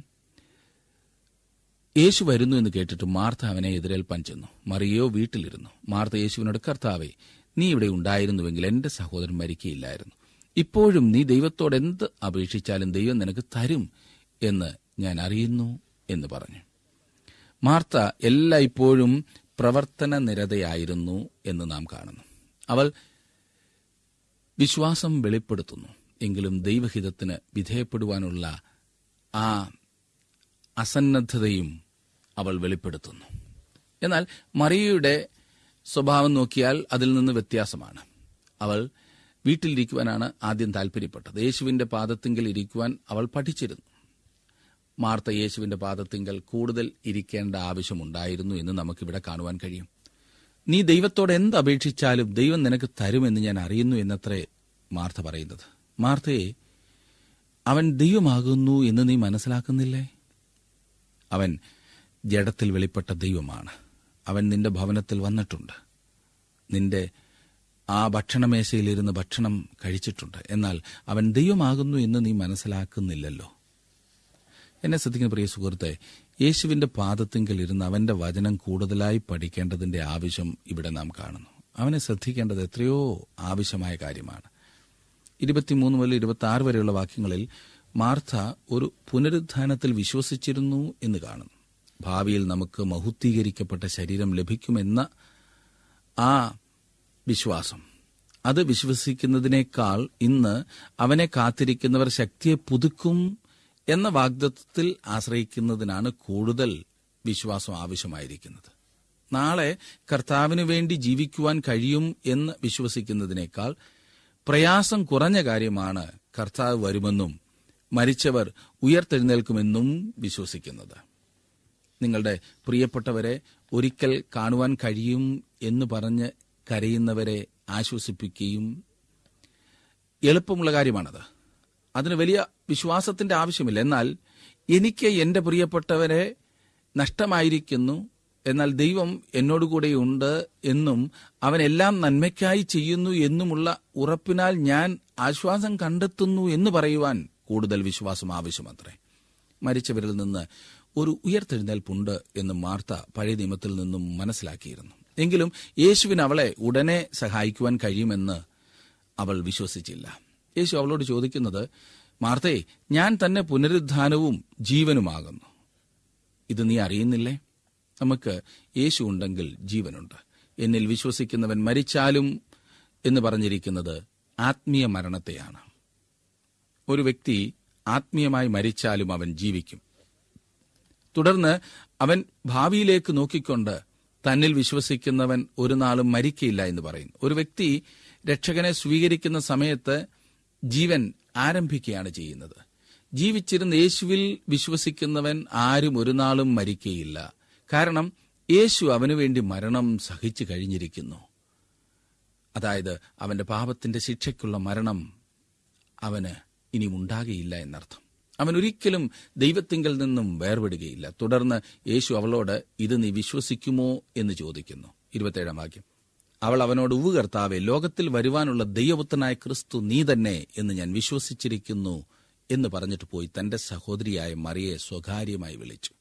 യേശു വരുന്നു എന്ന് കേട്ടിട്ട് മാർത്ത അവനെ എതിരേൽപ്പാൻ ചെന്നു. മറിയോ വീട്ടിലിരുന്നു. മാർത്ത യേശുവിനോട്, കർത്താവേ, നീ ഇവിടെ ഉണ്ടായിരുന്നുവെങ്കിൽ എന്റെ സഹോദരൻ മരിക്കയില്ലായിരുന്നു. ഇപ്പോഴും നീ ദൈവത്തോട് എന്ത് അപേക്ഷിച്ചാലും ദൈവം നിനക്ക് തരും എന്ന് ഞാൻ അറിയുന്നു എന്ന് പറഞ്ഞു. മാർത്ത എല്ലായ്പ്പോഴും പ്രവർത്തന നിരതയായിരുന്നു എന്ന് നാം കാണുന്നു. അവൾ വിശ്വാസം വെളിപ്പെടുത്തുന്നു. എങ്കിലും ദൈവഹിതത്തിന് വിധേയപ്പെടുവാനുള്ള ആ അസന്നദ്ധതയും അവൾ വെളിപ്പെടുത്തുന്നു. എന്നാൽ മറിയയുടെ സ്വഭാവം നോക്കിയാൽ അതിൽ നിന്ന് വ്യത്യാസമാണ്. അവൾ വീട്ടിലിരിക്കുവാനാണ് ആദ്യം താൽപര്യപ്പെട്ടത്. യേശുവിന്റെ പാദത്തിങ്കൽ ഇരിക്കുവാൻ അവൾ പഠിച്ചിരുന്നു. മാർത്ത യേശുവിന്റെ പാദത്തിങ്കൽ കൂടുതൽ ഇരിക്കേണ്ട ആവശ്യമുണ്ടായിരുന്നു എന്ന് നമുക്കിവിടെ കാണുവാൻ കഴിയും. നീ ദൈവത്തോട് എന്ത് അപേക്ഷിച്ചാലും ദൈവം നിനക്ക് തരുമെന്ന് ഞാൻ അറിയുന്നു എന്നത്രേ മാർത്ത പറയുന്നത്. മാർത്തയെ, അവൻ ദൈവമാകുന്നു എന്ന് നീ മനസ്സിലാക്കുന്നില്ലേ? അവൻ ജഡത്തിൽ വെളിപ്പെട്ട ദൈവമാണ്. അവൻ നിന്റെ ഭവനത്തിൽ വന്നിട്ടുണ്ട്. നിന്റെ ആ ഭക്ഷണമേശയിലിരുന്ന് ഭക്ഷണം കഴിച്ചിട്ടുണ്ട്. എന്നാൽ അവൻ ദൈവമാകുന്നു എന്ന് നീ മനസ്സിലാക്കുന്നില്ലല്ലോ. എന്നെ ശ്രദ്ധിക്കുന്ന പ്രിയ സുഹൃത്തെ, യേശുവിന്റെ പാദത്തിങ്കൽ ഇരുന്ന് അവന്റെ വചനം കൂടുതലായി പഠിക്കേണ്ടതിന്റെ ആവശ്യം ഇവിടെ നാം കാണുന്നു. അവനെ ശ്രദ്ധിക്കേണ്ടത് എത്രയോ ആവശ്യമായ കാര്യമാണ്. 23 മുതൽ 26 വരെയുള്ള വാക്യങ്ങളിൽ മാർത്ത ഒരു പുനരുത്ഥാനത്തിൽ വിശ്വസിച്ചിരുന്നു എന്ന് കാണുന്നു. ഭാവിയിൽ നമുക്ക് മഹുദ്ധീകരിക്കപ്പെട്ട ശരീരം ലഭിക്കുമെന്ന ആ വിശ്വാസം, അത് വിശ്വസിക്കുന്നതിനേക്കാൾ ഇന്ന് അവനെ കാത്തിരിക്കുന്നവർ ശക്തിയെ പുതുക്കും എന്ന വാഗ്ദത്തത്തിൽ ആശ്രയിക്കുന്നതിനാണ് കൂടുതൽ വിശ്വാസം ആവശ്യമായിരിക്കുന്നത്. നാളെ കർത്താവിനു വേണ്ടി ജീവിക്കുവാൻ കഴിയും എന്ന് വിശ്വസിക്കുന്നതിനേക്കാൾ പ്രയാസം കുറഞ്ഞ കാര്യമാണ് കർത്താവ് വരുമെന്നും മരിച്ചവർ ഉയർത്തെഴുന്നേൽക്കുമെന്നും വിശ്വസിക്കുന്നത്. നിങ്ങളുടെ പ്രിയപ്പെട്ടവരെ ഒരിക്കൽ കാണുവാൻ കഴിയും എന്ന് പറഞ്ഞ് കരയുന്നവരെ ആശ്വസിപ്പിക്കുകയും എളുപ്പമുള്ള കാര്യമാണത്. അതിന് വലിയ വിശ്വാസത്തിന്റെ ആവശ്യമില്ല. എന്നാൽ എനിക്ക് എന്റെ പ്രിയപ്പെട്ടവരെ നഷ്ടമായിരിക്കുന്നു, എന്നാൽ ദൈവം എന്നോടുകൂടെയുണ്ട് എന്നും അവൻ എല്ലാം നന്മയ്ക്കായി ചെയ്യുന്നു എന്നുമുള്ള ഉറപ്പിനാൽ ഞാൻ ആശ്വാസം കണ്ടെത്തുന്നു എന്ന് പറയുവാൻ കൂടുതൽ വിശ്വാസം ആവശ്യമത്രേ. മരിച്ചവരിൽ നിന്ന് ഒരു ഉയർത്തെഴുന്നേൽപ്പുണ്ട് എന്ന് മാർത്ത പഴയ നിയമത്തിൽ നിന്നും മനസ്സിലാക്കിയിരുന്നു. എങ്കിലും യേശുവിന് അവളെ ഉടനെ സഹായിക്കുവാൻ കഴിയുമെന്ന് അവൾ വിശ്വസിച്ചില്ല. യേശു അവളോട് ചോദിക്കുന്നത്, മാർത്തേ, ഞാൻ തന്നെ പുനരുദ്ധാനവും ജീവനുമാകുന്നു. ഇത് നീ അറിയുന്നില്ലേ? നമുക്ക് യേശു ഉണ്ടെങ്കിൽ ജീവനുണ്ട്. എന്നിൽ വിശ്വസിക്കുന്നവൻ മരിച്ചാലും എന്ന് പറഞ്ഞിരിക്കുന്നത് ആത്മീയ മരണത്തെയാണ്. ഒരു വ്യക്തി ആത്മീയമായി മരിച്ചാലും അവൻ ജീവിക്കും. തുടർന്ന് അവൻ ഭാവിയിലേക്ക് നോക്കിക്കൊണ്ട് തന്നിൽ വിശ്വസിക്കുന്നവൻ ഒരു നാളും മരിക്കയില്ല എന്ന് പറയുന്നു. ഒരു വ്യക്തി രക്ഷകനെ സ്വീകരിക്കുന്ന സമയത്ത് ജീവൻ ആരംഭിക്കുകയാണ് ചെയ്യുന്നത്. ജീവിച്ചിരുന്ന യേശുവിൽ വിശ്വസിക്കുന്നവൻ ആരും ഒരു നാളും മരിക്കയില്ല. കാരണം യേശു അവനുവേണ്ടി മരണം സഹിച്ചു കഴിഞ്ഞിരിക്കുന്നു. അതായത് അവന്റെ പാപത്തിന്റെ ശിക്ഷയ്ക്കുള്ള മരണം അവന് ഇനി ഉണ്ടാകുകയില്ല എന്നർത്ഥം. അവൻ ഒരിക്കലും ദൈവത്തിങ്കൽ നിന്നും വേർപെടുകയില്ല. തുടർന്ന് യേശു അവളോട്, ഇത് നീ വിശ്വസിക്കുമോ എന്ന് ചോദിക്കുന്നു. 27 വാക്യം. അവൾ അവനോട്, ഉവ്വ് കർത്താവേ, ലോകത്തിൽ വരുവാനുള്ള ദൈവപുത്രനായ ക്രിസ്തു നീ തന്നെ എന്ന് ഞാൻ വിശ്വസിച്ചിരിക്കുന്നു എന്ന് പറഞ്ഞിട്ട് പോയി തന്റെ സഹോദരിയായ മറിയെ സ്വകാര്യമായി വിളിച്ചു.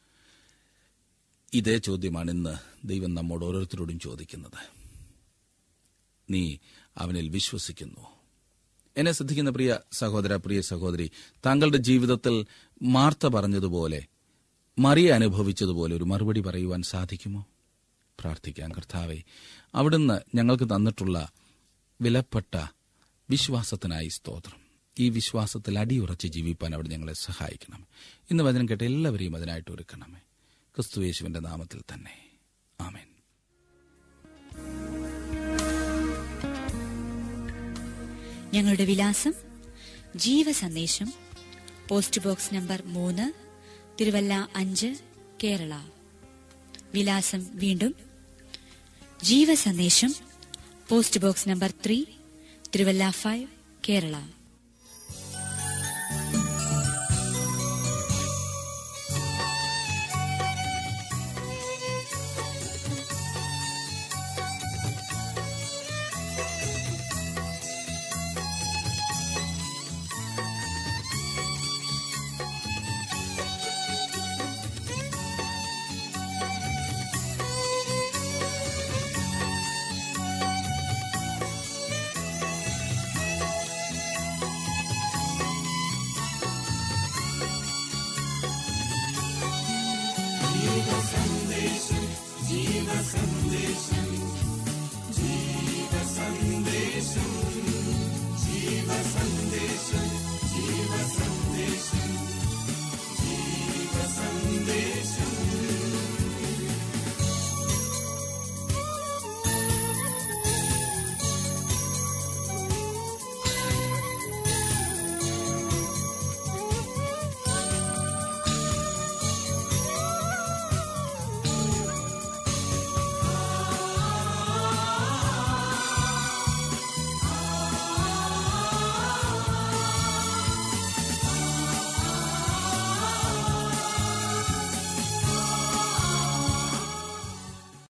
ഇതേ ചോദ്യമാണ് ഇന്ന് ദൈവം നമ്മോട് ഓരോരുത്തരോടും ചോദിക്കുന്നത്. നീ അവനിൽ വിശ്വസിക്കുന്നു? എന്നെ ശ്രദ്ധിക്കുന്ന പ്രിയ സഹോദര, പ്രിയ സഹോദരി, താങ്കളുടെ ജീവിതത്തിൽ മാർത്ത പറഞ്ഞതുപോലെ, മറിയ അനുഭവിച്ചതുപോലെ ഒരു മറുപടി പറയുവാൻ സാധിക്കുമോ? പ്രാർത്ഥിക്കാം. കർത്താവേ, അവിടുന്ന് ഞങ്ങൾക്ക് തന്നിട്ടുള്ള വിലപ്പെട്ട വിശ്വാസത്തിനായി സ്തോത്രം. ഈ വിശ്വാസത്തിൽ അടിയുറച്ച് ജീവിപ്പാൻ അവിടെ ഞങ്ങളെ സഹായിക്കണം. ഇന്ന് വചനം കേട്ട എല്ലാവരെയും അതിനായിട്ട് ഒരുക്കണമേ. ക്രിസ്തുയേശുവിന്റെ നാമത്തിൽ തന്നെ, ആമേൻ. ഞങ്ങളുടെ വിലാസം: Jeevasandesham, post box number 3, Thiruvalla 5, Kerala. വിലാസം വീണ്ടും: Jeevasandesham, post box number 3, Thiruvalla 5, Kerala. ജീവസന്ദേശം